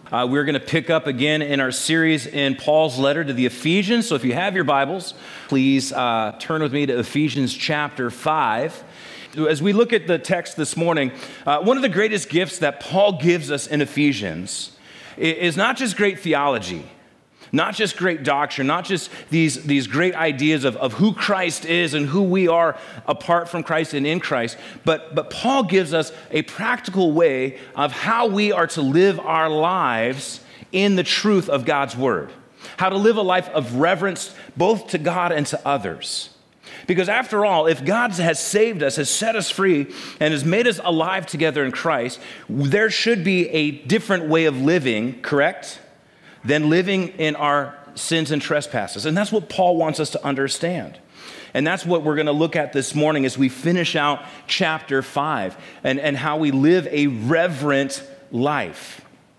We're going to pick up again in our series in Paul's letter to the Ephesians. So if you have your Bibles, please turn with me to Ephesians chapter 5. As we look at the text this morning, one of the greatest gifts that Paul gives us in Ephesians is not just great theology, not just great doctrine, not just these great ideas of who Christ is and who we are apart from Christ and in Christ, but Paul gives us a practical way of how we are to live our lives in the truth of God's word, how to live a life of reverence both to God and to others. Because after all, if God has saved us, has set us free, and has made us alive together in Christ, there should be a different way of living, correct, than living in our sins and trespasses. And that's what Paul wants us to understand. And that's what we're going to look at this morning as we finish out chapter 5 and how we live a reverent life.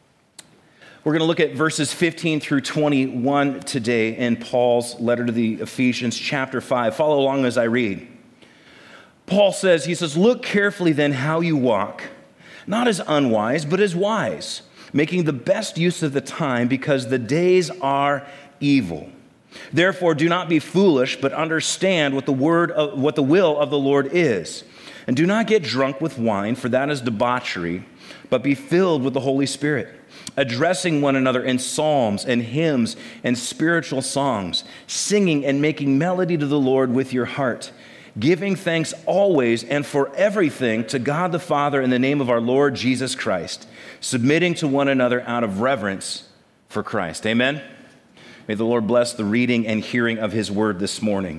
We're going to look at verses 15 through 21 today in Paul's letter to the Ephesians, chapter 5. Follow along as I read. Paul says, he says, "Look carefully then how you walk, not as unwise, but as wise, making the best use of the time, because the days are evil. Therefore, do not be foolish, but understand what the will of the Lord is. And do not get drunk with wine, for that is debauchery, but be filled with the Holy Spirit, addressing one another in psalms and hymns and spiritual songs, singing and making melody to the Lord with your heart, giving thanks always and for everything to God the Father in the name of our Lord Jesus Christ, submitting to one another out of reverence for Christ." Amen? May the Lord bless the reading and hearing of his word this morning.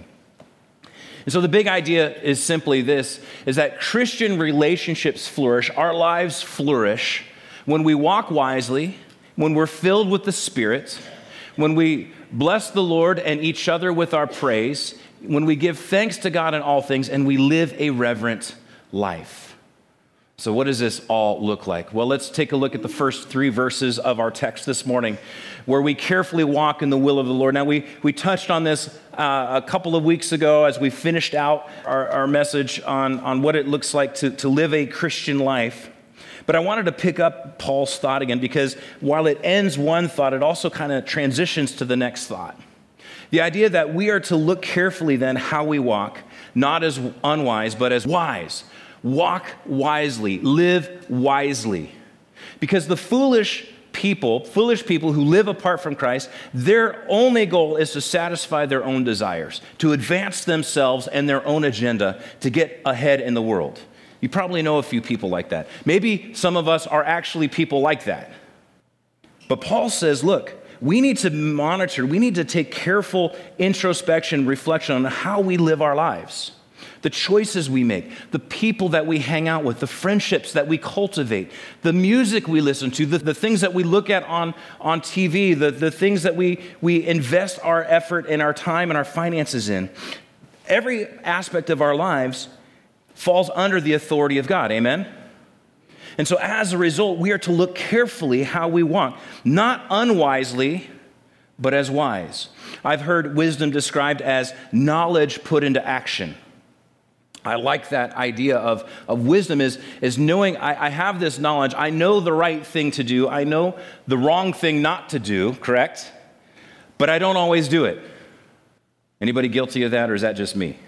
And so the big idea is simply this, is that Christian relationships flourish, our lives flourish, when we walk wisely, when we're filled with the Spirit, when we bless the Lord and each other with our praise, when we give thanks to God in all things, and we live a reverent life. So what does this all look like? Well, let's take a look at the first 3 verses of our text this morning, where we carefully walk in the will of the Lord. Now, we touched on this a couple of weeks ago as we finished out our message on what it looks like to live a Christian life. But I wanted to pick up Paul's thought again, because while it ends one thought, it also kind of transitions to the next thought. The idea that we are to look carefully then how we walk, not as unwise, but as wise. Walk wisely, live wisely. Because the foolish people who live apart from Christ, their only goal is to satisfy their own desires, to advance themselves and their own agenda, to get ahead in the world. You probably know a few people like that. Maybe some of us are actually people like that. But Paul says, look, we need to monitor, we need to take careful introspection, reflection on how we live our lives, the choices we make, the people that we hang out with, the friendships that we cultivate, the music we listen to, the things that we look at on TV, the things that we invest our effort and our time and our finances in. Every aspect of our lives falls under the authority of God, amen? And so as a result, we are to look carefully how we walk, not unwisely, but as wise. I've heard wisdom described as knowledge put into action. I like that idea of wisdom is knowing I have this knowledge, I know the right thing to do, I know the wrong thing not to do, correct? But I don't always do it. Anybody guilty of that, or is that just me?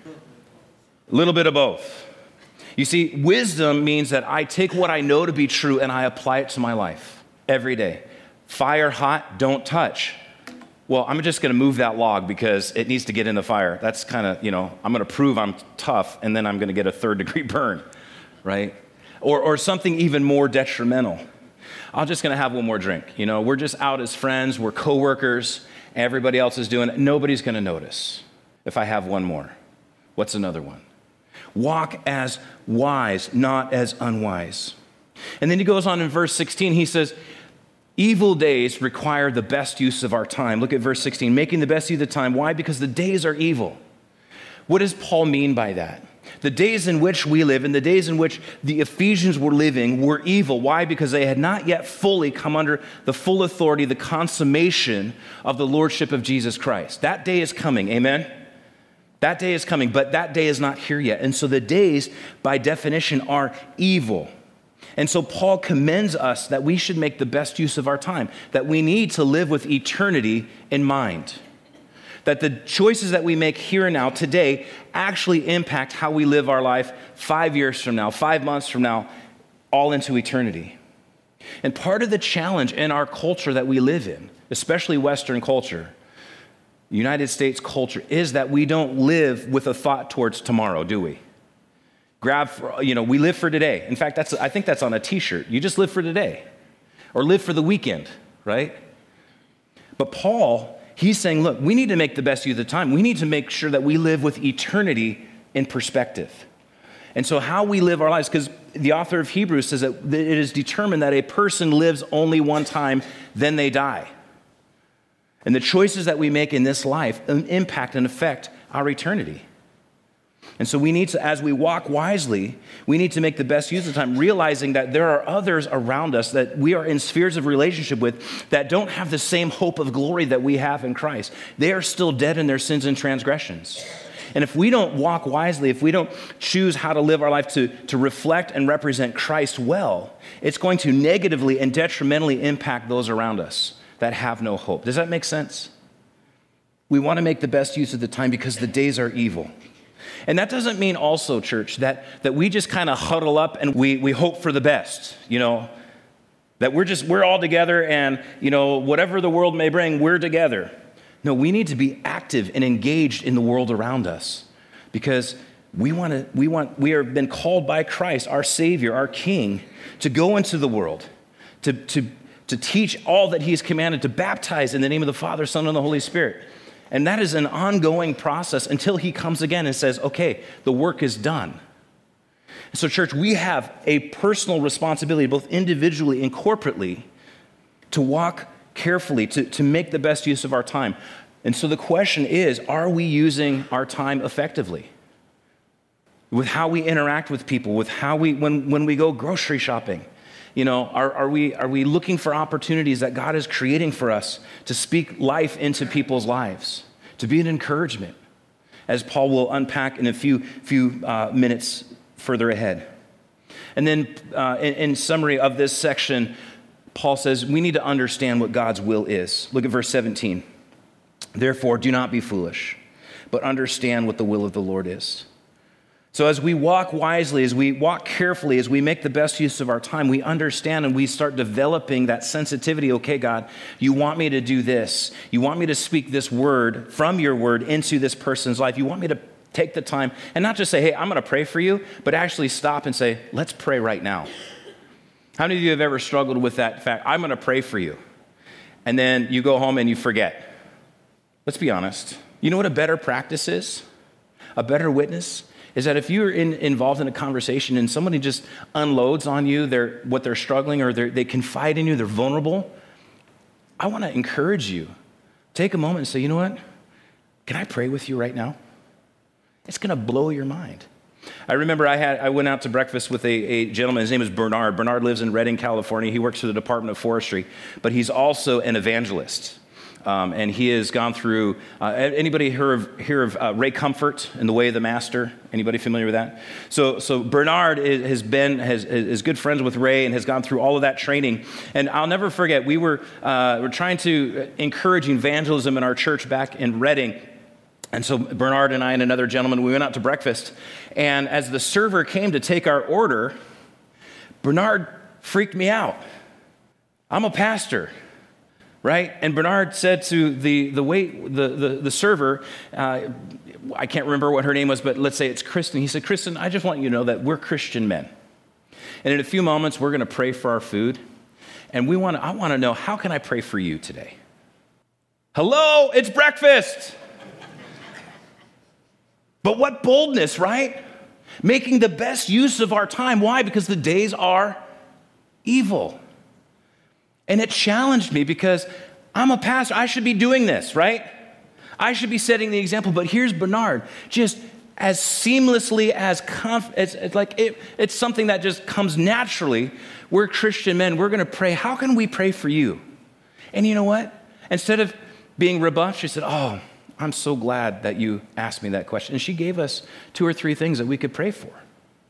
A little bit of both. You see, wisdom means that I take what I know to be true and I apply it to my life every day. Fire hot, don't touch. Well, I'm just going to move that log because it needs to get in the fire. That's kind of, I'm going to prove I'm tough, and then I'm going to get a 3rd-degree burn, right? Or something even more detrimental. I'm just going to have one more drink. We're just out as friends. We're coworkers. Everybody else is doing it. Nobody's going to notice if I have one more. What's another one? Walk as wise, not as unwise. And then he goes on in verse 16. He says, evil days require the best use of our time. Look at verse 16. Making the best use of the time. Why? Because the days are evil. What does Paul mean by that? The days in which we live and the days in which the Ephesians were living were evil. Why? Because they had not yet fully come under the full authority, the consummation of the lordship of Jesus Christ. That day is coming. Amen? That day is coming, but that day is not here yet. And so the days, by definition, are evil. And so Paul commends us that we should make the best use of our time, that we need to live with eternity in mind, that the choices that we make here and now today actually impact how we live our life 5 years from now, 5 months from now, all into eternity. And part of the challenge in our culture that we live in, especially Western culture, United States culture, is that we don't live with a thought towards tomorrow, do we? We live for today. In fact, I think that's on a t-shirt. You just live for today or live for the weekend, right? But Paul, he's saying, look, we need to make the best use of the time. We need to make sure that we live with eternity in perspective. And so how we live our lives, because the author of Hebrews says that it is determined that a person lives only one time, then they die. And the choices that we make in this life impact and affect our eternity. And so we need to, as we walk wisely, we need to make the best use of time, realizing that there are others around us that we are in spheres of relationship with that don't have the same hope of glory that we have in Christ. They are still dead in their sins and transgressions. And if we don't walk wisely, if we don't choose how to live our life to reflect and represent Christ well, it's going to negatively and detrimentally impact those around us that have no hope. Does that make sense? We want to make the best use of the time because the days are evil. And that doesn't mean also, church, that we just kind of huddle up and we hope for the best, that we're all together and, whatever the world may bring, we're together. No, we need to be active and engaged in the world around us because we have been called by Christ, our Savior, our King, to go into the world, to teach all that He's commanded, to baptize in the name of the Father, Son, and the Holy Spirit. And that is an ongoing process until He comes again and says, okay, the work is done. So church, we have a personal responsibility, both individually and corporately, to walk carefully, to make the best use of our time. And so the question is, are we using our time effectively? With how we interact with people, with how when we go grocery shopping, are we looking for opportunities that God is creating for us to speak life into people's lives, to be an encouragement, as Paul will unpack in a few minutes further ahead. And then in summary of this section, Paul says we need to understand what God's will is. Look at verse 17. Therefore, do not be foolish, but understand what the will of the Lord is. So as we walk wisely, as we walk carefully, as we make the best use of our time, we understand and we start developing that sensitivity. Okay, God, you want me to do this. You want me to speak this word from your word into this person's life. You want me to take the time and not just say, hey, I'm going to pray for you, but actually stop and say, let's pray right now. How many of you have ever struggled with that fact? I'm going to pray for you. And then you go home and you forget. Let's be honest. You know what a better practice is? A better witness is that if you're involved in a conversation and somebody just unloads on you what they're struggling or they confide in you, they're vulnerable, I want to encourage you. Take a moment and say, you know what? Can I pray with you right now? It's going to blow your mind. I remember I went out to breakfast with a gentleman. His name is Bernard. Bernard lives in Redding, California. He works for the Department of Forestry, but he's also an evangelist. And he has gone through, anybody hear of Ray Comfort and the Way of the Master? Anybody familiar with that? So Bernard is good friends with Ray and has gone through all of that training. And I'll never forget, we're trying to encourage evangelism in our church back in Redding. And so Bernard and I and another gentleman, we went out to breakfast. And as the server came to take our order, Bernard freaked me out. I'm a pastor. Right? And Bernard said to the server, I can't remember what her name was, but let's say it's Kristen. He said, Kristen, I just want you to know that we're Christian men. And in a few moments, we're going to pray for our food. And I want to know, how can I pray for you today? Hello, it's breakfast. But what boldness, right? Making the best use of our time. Why? Because the days are evil. And it challenged me because I'm a pastor. I should be doing this, right? I should be setting the example. But here's Bernard, just as seamlessly as it's something that just comes naturally. We're Christian men. We're going to pray. How can we pray for you? And you know what? Instead of being rebuffed, she said, oh, I'm so glad that you asked me that question. And she gave us 2 or 3 things that we could pray for.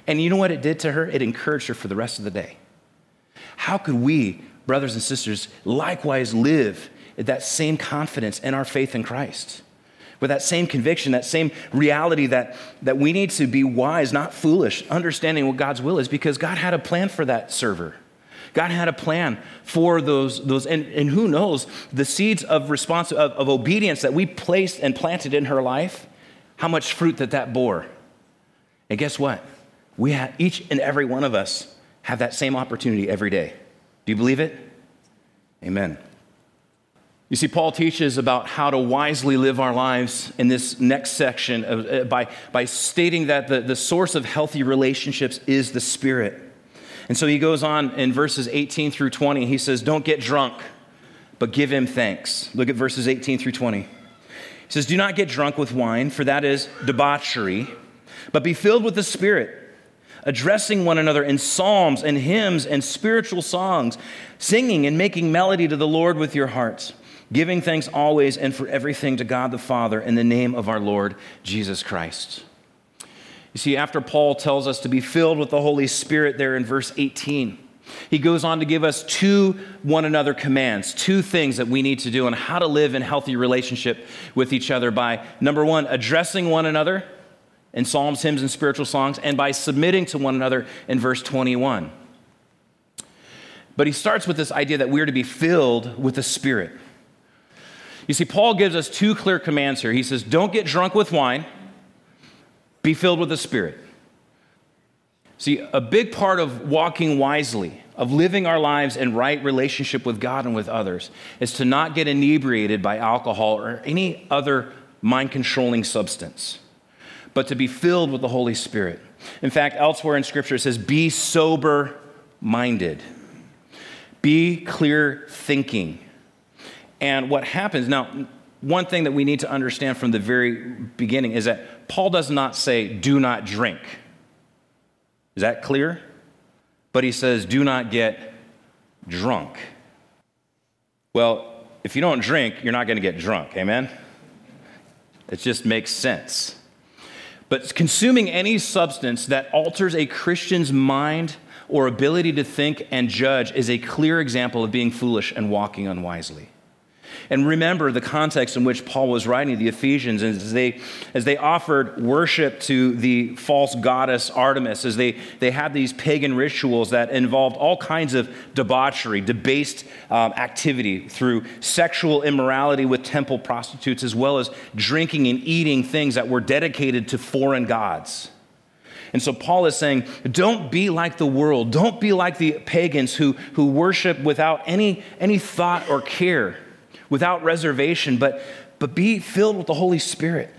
And you know what it did to her? It encouraged her for the rest of the day. How could we, brothers and sisters, likewise live with that same confidence in our faith in Christ? With that same conviction, that same reality that we need to be wise, not foolish, understanding what God's will is, because God had a plan for that server. God had a plan for those and who knows, the seeds of of obedience that we placed and planted in her life, how much fruit that bore. And guess what? We have, each and every one of us have that same opportunity every day. Do you believe it? Amen. You see, Paul teaches about how to wisely live our lives in this next section by stating that the source of healthy relationships is the Spirit. And so he goes on in verses 18 through 20. He says, don't get drunk, but give him thanks. Look at verses 18 through 20. He says, do not get drunk with wine, for that is debauchery, but be filled with the Spirit, addressing one another in psalms and hymns and spiritual songs, singing and making melody to the Lord with your hearts, giving thanks always and for everything to God the Father in the name of our Lord Jesus Christ. You see, after Paul tells us to be filled with the Holy Spirit there in verse 18, he goes on to give us two one another commands, two things that we need to do on how to live in healthy relationship with each other by, number one, addressing one another in psalms, hymns, and spiritual songs, and by submitting to one another in verse 21. But he starts with this idea that we're to be filled with the Spirit. You see, Paul gives us two clear commands here. He says, don't get drunk with wine, be filled with the Spirit. See, a big part of walking wisely, of living our lives in right relationship with God and with others, is to not get inebriated by alcohol or any other mind-controlling substance, but to be filled with the Holy Spirit. In fact, elsewhere in Scripture it says, be sober-minded. Be clear thinking. And what happens, now, one thing that we need to understand from the very beginning is that Paul does not say, do not drink. Is that clear? But he says, do not get drunk. Well, if you don't drink, you're not going to get drunk, amen? It just makes sense. But consuming any substance that alters a Christian's mind or ability to think and judge is a clear example of being foolish and walking unwisely. And remember the context in which Paul was writing the Ephesians as they offered worship to the false goddess Artemis, as they had these pagan rituals that involved all kinds of debauchery, debased activity through sexual immorality with temple prostitutes, as well as drinking and eating things that were dedicated to foreign gods. And so Paul is saying, don't be like the world. Don't be like the pagans who worship without any thought or care, without reservation, but be filled with the Holy Spirit.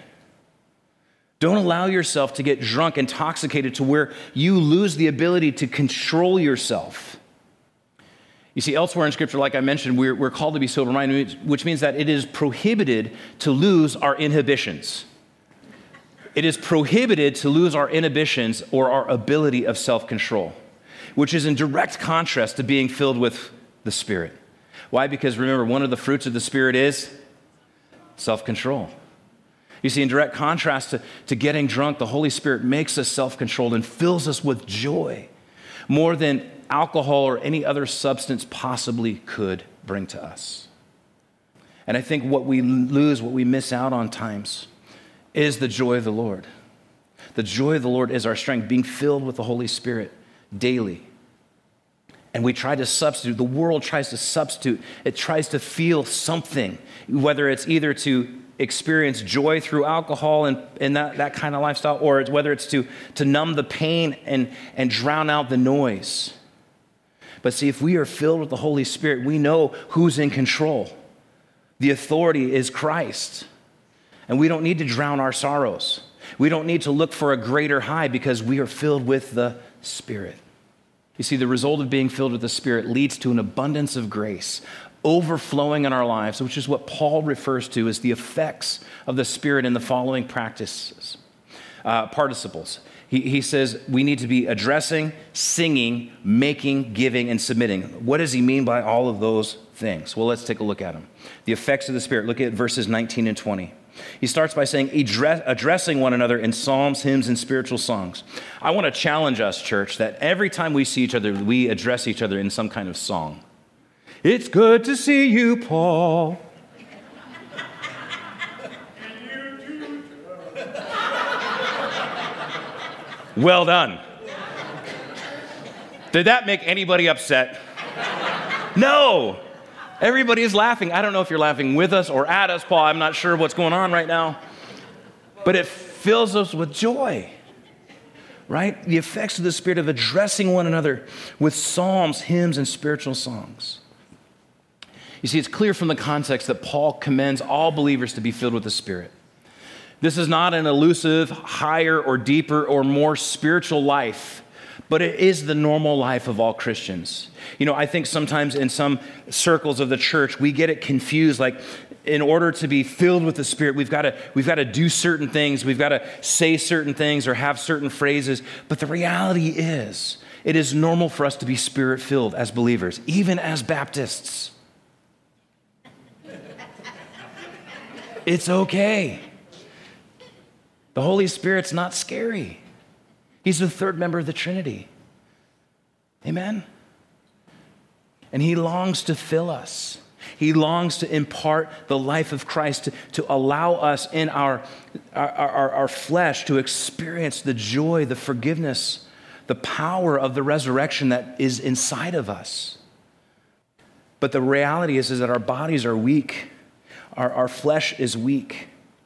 Don't allow yourself to get drunk, intoxicated to where you lose the ability to control yourself. You see, elsewhere in Scripture, like I mentioned, we're called to be sober-minded, which means that it is prohibited to lose our inhibitions. It is prohibited to lose our inhibitions or our ability of self-control, which is in direct contrast to being filled with the Spirit. Why? Because remember, one of the fruits of the Spirit is self-control. You see, in direct contrast to getting drunk, the Holy Spirit makes us self-controlled and fills us with joy more than alcohol or any other substance possibly could bring to us. And I think what we lose, what we miss out on times, is the joy of the Lord. The joy of the Lord is our strength, being filled with the Holy Spirit daily. And we try to substitute, the world tries to substitute, it tries to feel something, whether it's either to experience joy through alcohol and that kind of lifestyle, or whether it's to numb the pain and drown out the noise. But see, if we are filled with the Holy Spirit, we know who's in control. The authority is Christ. And we don't need to drown our sorrows. We don't need to look for a greater high because we are filled with the Spirit. You see, the result of being filled with the Spirit leads to an abundance of grace overflowing in our lives, which is what Paul refers to as the effects of the Spirit in the following participles. He says we need to be addressing, singing, making, giving, and submitting. What does he mean by all of those things? Well, let's take a look at them. The effects of the Spirit. Look at verses 19 and 20. He starts by saying, addressing one another in psalms, hymns, and spiritual songs. I want to challenge us, church, that every time we see each other, we address each other in some kind of song. It's good to see you, Paul. Well done. Did that make anybody upset? No. Everybody is laughing. I don't know if you're laughing with us or at us, Paul. I'm not sure what's going on right now. But it fills us with joy, right? The effects of the Spirit of addressing one another with psalms, hymns, and spiritual songs. You see, it's clear from the context that Paul commends all believers to be filled with the Spirit. This is not an elusive, higher or deeper or more spiritual life, but it is the normal life of all Christians. You know, I think sometimes in some circles of the church, we get it confused. Like, in order to be filled with the Spirit, we've got to do certain things. We've got to say certain things or have certain phrases. But the reality is, it is normal for us to be Spirit-filled as believers, even as Baptists. It's okay. The Holy Spirit's not scary. He's the third member of the Trinity. Amen? And he longs to fill us. He longs to impart the life of Christ, to allow us in our flesh to experience the joy, the forgiveness, the power of the resurrection that is inside of us. But the reality is that our bodies are weak. Our flesh is weak.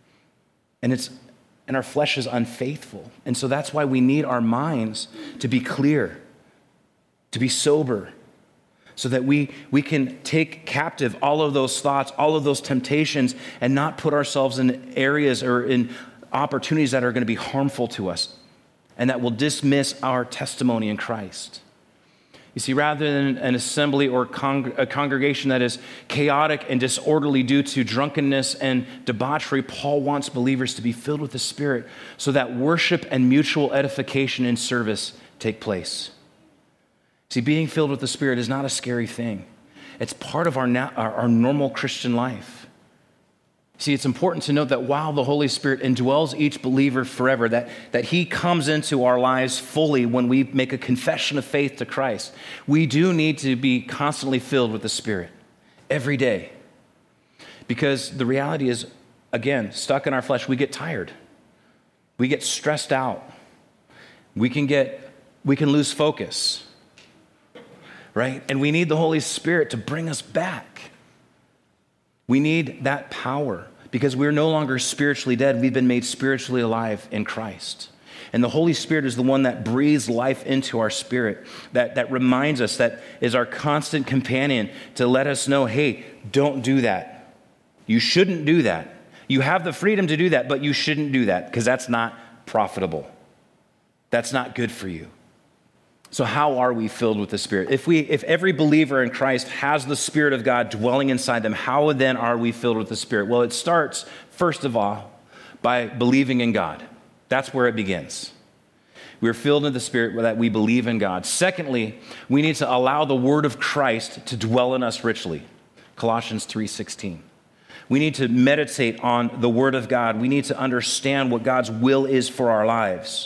And our flesh is unfaithful. And so that's why we need our minds to be clear, to be sober, so that we can take captive all of those thoughts, all of those temptations, and not put ourselves in areas or in opportunities that are going to be harmful to us and that will dismiss our testimony in Christ. You see, rather than an assembly or a congregation that is chaotic and disorderly due to drunkenness and debauchery, Paul wants believers to be filled with the Spirit so that worship and mutual edification and service take place. See, being filled with the Spirit is not a scary thing. It's part of our normal Christian life. See, it's important to note that while the Holy Spirit indwells each believer forever, that he comes into our lives fully when we make a confession of faith to Christ, we do need to be constantly filled with the Spirit every day. Because the reality is, again, stuck in our flesh, we get tired. We get stressed out. We can lose focus, right? And we need the Holy Spirit to bring us back. We need that power because we're no longer spiritually dead. We've been made spiritually alive in Christ. And the Holy Spirit is the one that breathes life into our spirit, that reminds us, that is our constant companion to let us know, hey, don't do that. You shouldn't do that. You have the freedom to do that, but you shouldn't do that because that's not profitable. That's not good for you. So how are we filled with the Spirit? If every believer in Christ has the Spirit of God dwelling inside them, how then are we filled with the Spirit? Well, it starts, first of all, by believing in God. That's where it begins. We're filled with the Spirit that we believe in God. Secondly, we need to allow the Word of Christ to dwell in us richly. Colossians 3:16. We need to meditate on the Word of God. We need to understand what God's will is for our lives.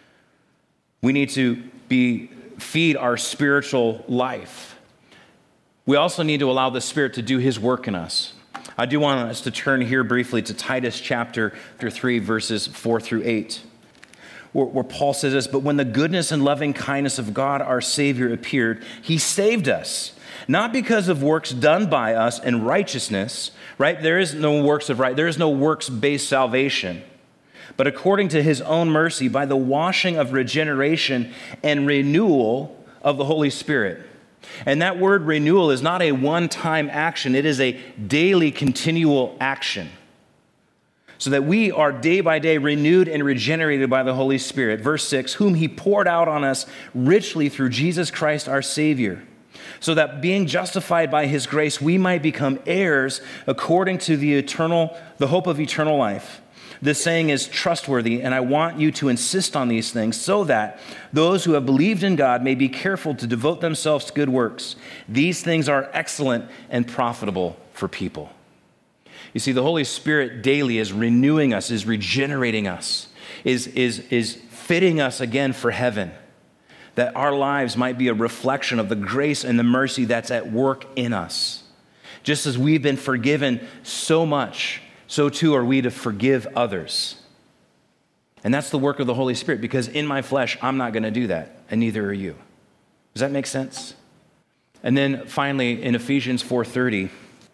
We need to feed our spiritual life. We also need to allow the Spirit to do His work in us. I do want us to turn here briefly to Titus chapter 3, verses 4 through 8, where Paul says this, "But when the goodness and loving kindness of God our Savior appeared, He saved us, not because of works done by us in righteousness," right? There is no works-based salvation. "But according to His own mercy, by the washing of regeneration and renewal of the Holy Spirit." And that word renewal is not a one-time action. It is a daily, continual action. So that we are day by day renewed and regenerated by the Holy Spirit. Verse 6, "Whom He poured out on us richly through Jesus Christ our Savior, so that being justified by His grace, we might become heirs according to the hope of eternal life." This saying is trustworthy, and I want you to insist on these things so that those who have believed in God may be careful to devote themselves to good works. These things are excellent and profitable for people. You see, the Holy Spirit daily is renewing us, is regenerating us, is fitting us again for heaven, that our lives might be a reflection of the grace and the mercy that's at work in us. Just as we've been forgiven so much, so too are we to forgive others. And that's the work of the Holy Spirit, because in my flesh, I'm not going to do that, and neither are you. Does that make sense? And then finally, in Ephesians 4:30,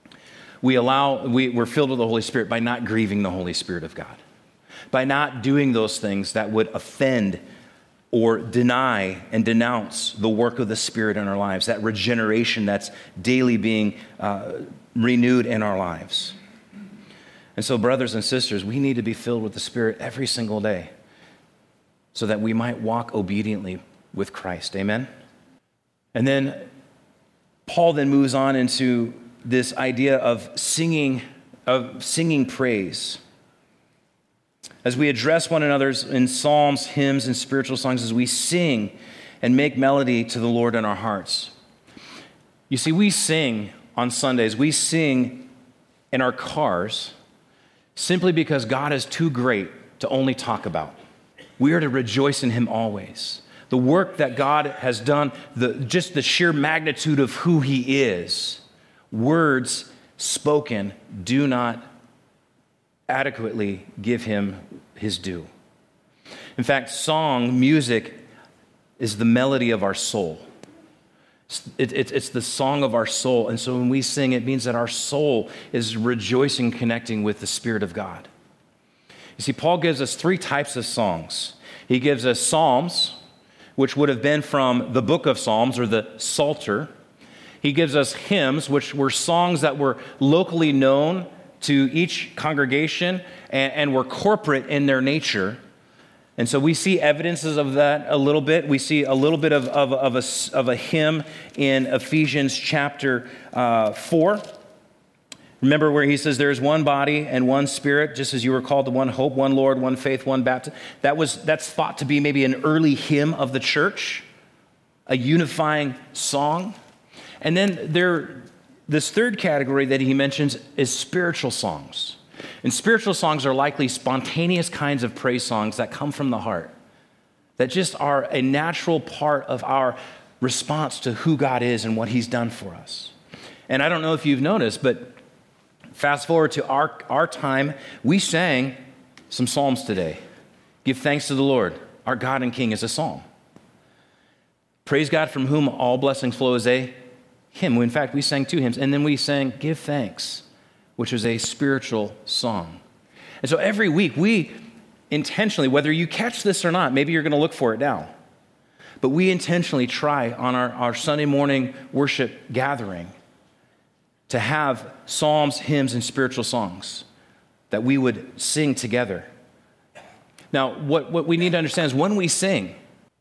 we're filled with the Holy Spirit by not grieving the Holy Spirit of God, by not doing those things that would offend or deny and denounce the work of the Spirit in our lives, that regeneration that's daily being renewed in our lives. And so, brothers and sisters, we need to be filled with the Spirit every single day so that we might walk obediently with Christ. Amen? And then Paul then moves on into this idea of singing praise. As we address one another in psalms, hymns, and spiritual songs, as we sing and make melody to the Lord in our hearts. You see, we sing on Sundays, we sing in our cars simply because God is too great to only talk about. We are to rejoice in him always. The work that God has done, just the sheer magnitude of who he is, words spoken do not adequately give him his due. In fact, song, music, is the melody of our soul. It's the song of our soul. And so when we sing, it means that our soul is rejoicing, connecting with the Spirit of God. You see, Paul gives us three types of songs. He gives us psalms, which would have been from the book of Psalms or the Psalter. He gives us hymns, which were songs that were locally known to each congregation and were corporate in their nature. And so we see evidences of that a little bit. We see a little bit of a hymn in Ephesians chapter 4. Remember where he says there is one body and one Spirit, just as you were called to one hope, one Lord, one faith, one baptism. That's thought to be maybe an early hymn of the church, a unifying song. And then this third category that he mentions is spiritual songs. And spiritual songs are likely spontaneous kinds of praise songs that come from the heart, that just are a natural part of our response to who God is and what he's done for us. And I don't know if you've noticed, but fast forward to our time, we sang some psalms today. Give thanks to the Lord, our God and King, is a psalm. Praise God from whom all blessings flow is a hymn. In fact, we sang two hymns, and then we sang Give Thanks, which was a spiritual song. And so every week we intentionally, whether you catch this or not, maybe you're going to look for it now, but we intentionally try on our Sunday morning worship gathering to have psalms, hymns, and spiritual songs that we would sing together. Now, what we need to understand is when we sing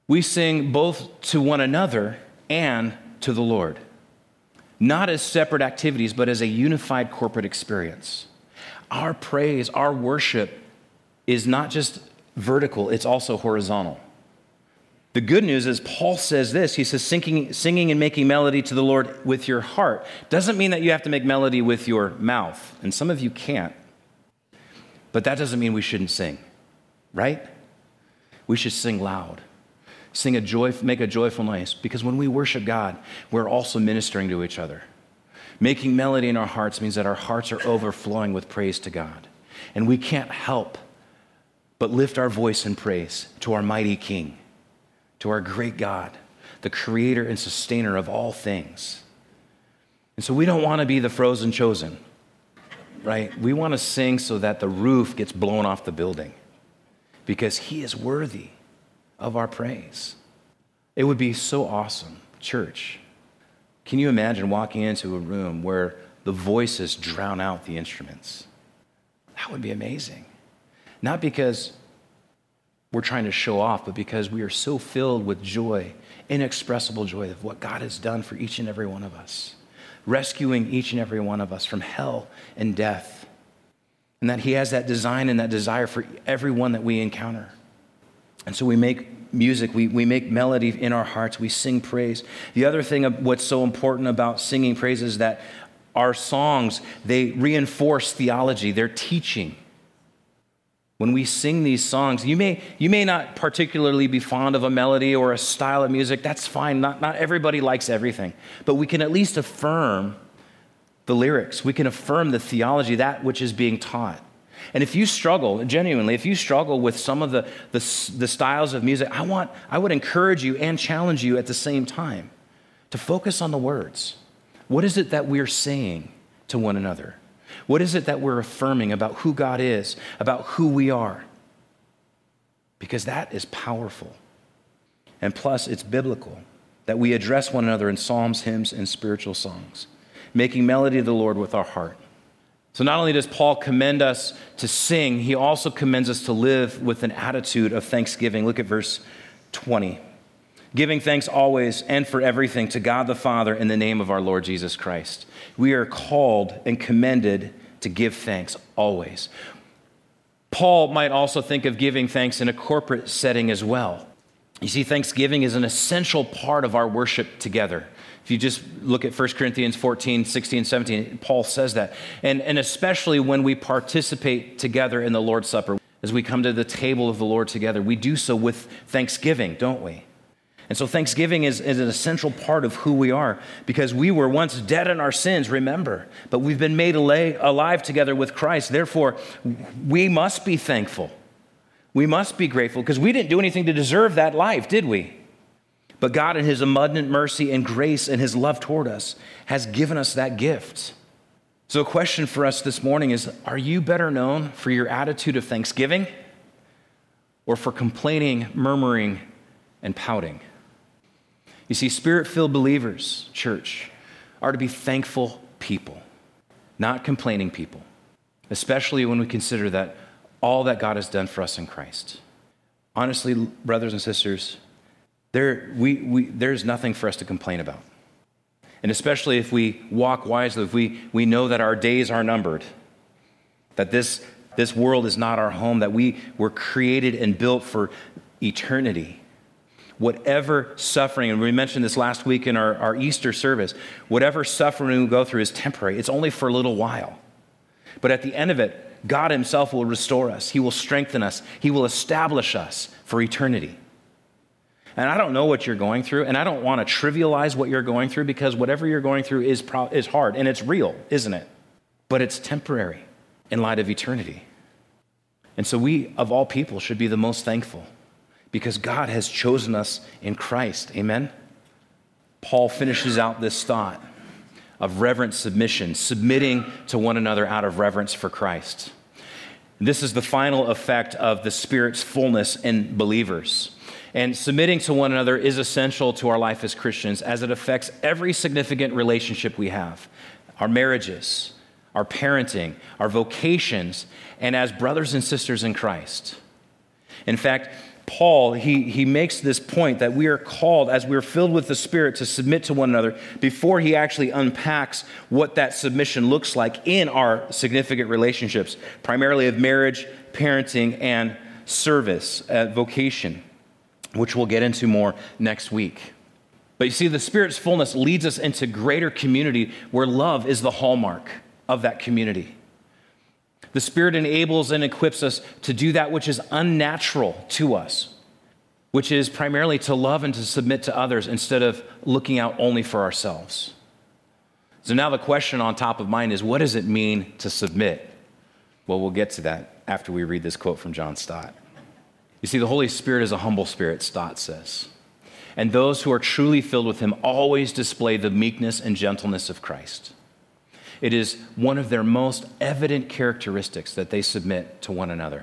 both to one another and to the Lord. Not as separate activities, but as a unified corporate experience. Our praise, our worship is not just vertical, it's also horizontal. The good news is Paul says this, he says singing and making melody to the Lord with your heart. Doesn't mean that you have to make melody with your mouth, and some of you can't. But that doesn't mean we shouldn't sing, right? We should sing loud. Make a joyful noise, because when we worship God, we're also ministering to each other. Making melody in our hearts means that our hearts are overflowing with praise to God. And we can't help but lift our voice in praise to our mighty King, to our great God, the creator and sustainer of all things. And so we don't want to be the frozen chosen, right? We want to sing so that the roof gets blown off the building, because he is worthy of our praise. It would be so awesome, church. Can you imagine walking into a room where the voices drown out the instruments? That would be amazing. Not because we're trying to show off, but because we are so filled with joy, inexpressible joy of what God has done for each and every one of us, rescuing each and every one of us from hell and death, and that he has that design and that desire for everyone that we encounter. And so we make music, we make melody in our hearts, we sing praise. The other thing of what's so important about singing praise is that Our songs, they reinforce theology. They're teaching. When we sing these songs, you may not particularly be fond of a melody or a style of music. That's fine. Not everybody likes everything. But we can at least affirm the lyrics. We can affirm the theology, that which is being taught. And if you struggle, genuinely, if you struggle with some of the styles of music, I would encourage you and challenge you at the same time to focus on the words. What is it that we're saying to one another? What is it that we're affirming about who God is, about who we are? Because that is powerful. And plus, it's biblical that we address one another in psalms, hymns, and spiritual songs, making melody to the Lord with our heart. So not only does Paul commend us to sing, he also commends us to live with an attitude of thanksgiving. Look at verse 20. Giving thanks always and for everything to God the Father in the name of our Lord Jesus Christ. We are called and commended to give thanks always. Paul might also think of giving thanks in a corporate setting as well. You see, thanksgiving is an essential part of our worship together. If you just look at 1 Corinthians 14, 16, 17, Paul says that. And especially when we participate together in the Lord's Supper, as we come to the table of the Lord together, we do so with thanksgiving, don't we? And so thanksgiving is an essential part of who we are, because we were once dead in our sins, remember, but we've been made alive together with Christ. Therefore, we must be thankful. We must be grateful, because we didn't do anything to deserve that life, did we? But God, in his abundant mercy and grace and his love toward us, has given us that gift. So a question for us this morning is, are you better known for your attitude of thanksgiving or for complaining, murmuring, and pouting? You see, Spirit-filled believers, church, are to be thankful people, not complaining people, especially when we consider that all that God has done for us in Christ. Honestly, brothers and sisters, there's nothing for us to complain about. And especially if we walk wisely, if we know that our days are numbered, that this world is not our home, that we were created and built for eternity. Whatever suffering, and we mentioned this last week in our Easter service, whatever suffering we go through is temporary. It's only for a little while. But at the end of it, God himself will restore us. He will strengthen us. He will establish us for eternity. And I don't know what you're going through, and I don't want to trivialize what you're going through, because whatever you're going through is hard, and it's real, isn't it? But it's temporary in light of eternity. And so we, of all people, should be the most thankful, because God has chosen us in Christ. Amen? Paul finishes out this thought of reverent submission, submitting to one another out of reverence for Christ. This is the final effect of the Spirit's fullness in believers. And submitting to one another is essential to our life as Christians, as it affects every significant relationship we have, our marriages, our parenting, our vocations, and as brothers and sisters in Christ. In fact, Paul, he makes this point that we are called, as we're filled with the Spirit, to submit to one another before he actually unpacks what that submission looks like in our significant relationships, primarily of marriage, parenting, and service, vocation, which we'll get into more next week. But you see, the Spirit's fullness leads us into greater community where love is the hallmark of that community. The Spirit enables and equips us to do that which is unnatural to us, which is primarily to love and to submit to others instead of looking out only for ourselves. So now the question on top of mind is, what does it mean to submit? Well, we'll get to that after we read this quote from John Stott. You see, the Holy Spirit is a humble spirit, Stott says. And those who are truly filled with him always display the meekness and gentleness of Christ. It is one of their most evident characteristics that they submit to one another.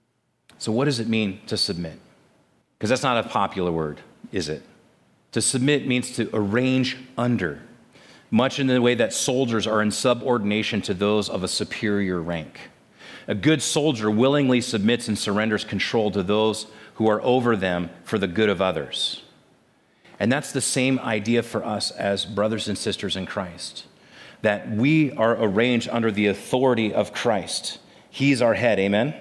So what does it mean to submit? Because that's not a popular word, is it? To submit means to arrange under, much in the way that soldiers are in subordination to those of a superior rank. A good soldier willingly submits and surrenders control to those who are over them for the good of others. And that's the same idea for us as brothers and sisters in Christ, that we are arranged under the authority of Christ. He's our head, amen?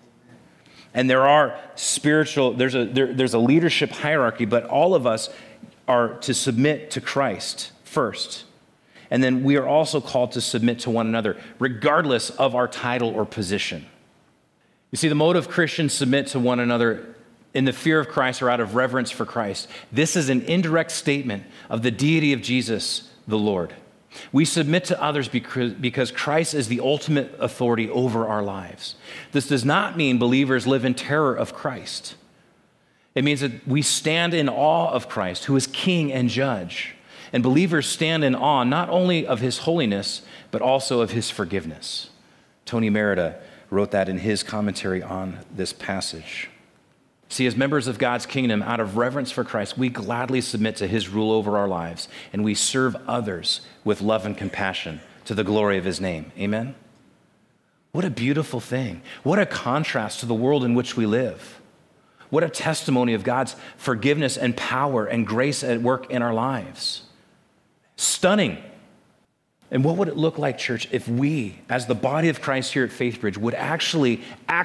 And there are there's a leadership hierarchy, but all of us are to submit to Christ first. And then we are also called to submit to one another, regardless of our title or position. You see, the mode of Christians submit to one another in the fear of Christ or out of reverence for Christ. This is an indirect statement of the deity of Jesus, the Lord. We submit to others because Christ is the ultimate authority over our lives. This does not mean believers live in terror of Christ. It means that we stand in awe of Christ, who is King and Judge. And believers stand in awe not only of his holiness, but also of his forgiveness. Tony Merida wrote that in his commentary on this passage. See, as members of God's kingdom, out of reverence for Christ, we gladly submit to his rule over our lives, and we serve others with love and compassion to the glory of his name. Amen? What a beautiful thing. What a contrast to the world in which we live. What a testimony of God's forgiveness and power and grace at work in our lives. Stunning. And what would it look like, church, if we, as the body of Christ here at FaithBridge, would actually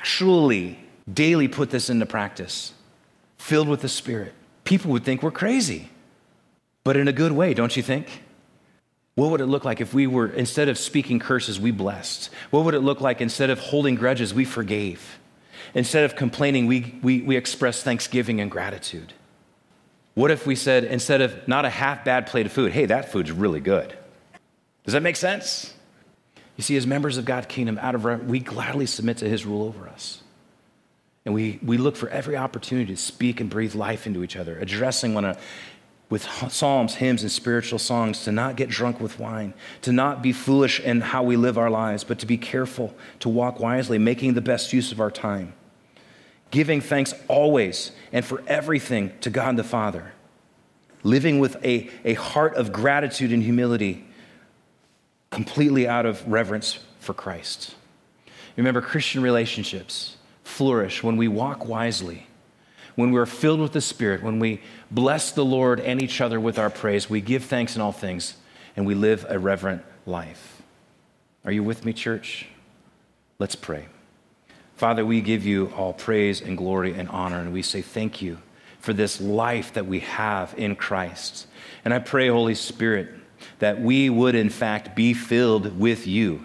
daily put this into practice, filled with the Spirit? People would think we're crazy, but in a good way, don't you think? What would it look like if we were, instead of speaking curses, we blessed? What would it look like instead of holding grudges, we forgave? Instead of complaining, we expressed thanksgiving and gratitude? What if we said, instead of not a half bad plate of food, hey, that food's really good? Does that make sense? You see, as members of God's kingdom, we gladly submit to his rule over us. And we look for every opportunity to speak and breathe life into each other, addressing one another with psalms, hymns, and spiritual songs, to not get drunk with wine, to not be foolish in how we live our lives, but to be careful, to walk wisely, making the best use of our time, giving thanks always and for everything to God the Father, living with a heart of gratitude and humility, completely out of reverence for Christ. Remember, Christian relationships flourish when we walk wisely, when we're filled with the Spirit, when we bless the Lord and each other with our praise, we give thanks in all things, and we live a reverent life. Are you with me, church? Let's pray. Father, we give you all praise and glory and honor, and we say thank you for this life that we have in Christ. And I pray, Holy Spirit, that we would in fact be filled with you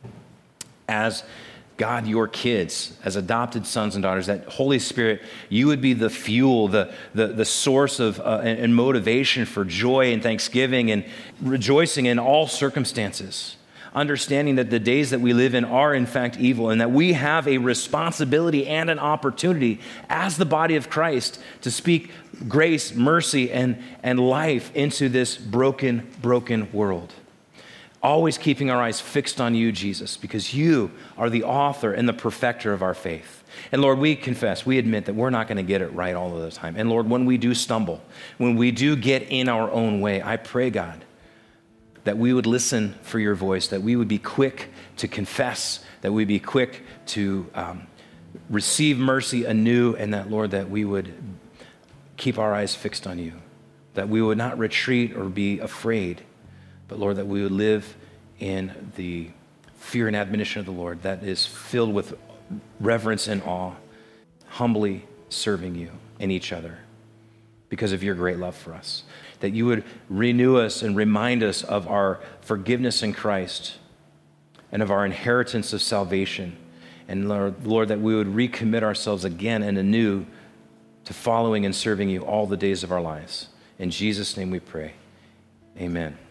as God, your kids, as adopted sons and daughters, that Holy Spirit, you would be the fuel, the source of and motivation for joy and thanksgiving and rejoicing in all circumstances, understanding that the days that we live in are in fact evil, and that we have a responsibility and an opportunity as the body of Christ to speak grace, mercy, and life into this broken world. Always keeping our eyes fixed on you, Jesus, because you are the author and the perfecter of our faith. And Lord, we confess, we admit that we're not going to get it right all of the time. And Lord, when we do stumble, when we do get in our own way, I pray, God, that we would listen for your voice, that we would be quick to confess, that we'd be quick to receive mercy anew, and that, Lord, that we would keep our eyes fixed on you, that we would not retreat or be afraid, but Lord, that we would live in the fear and admonition of the Lord that is filled with reverence and awe, humbly serving you and each other because of your great love for us. That you would renew us and remind us of our forgiveness in Christ and of our inheritance of salvation. And Lord, that we would recommit ourselves again and anew to following and serving you all the days of our lives. In Jesus' name we pray. Amen.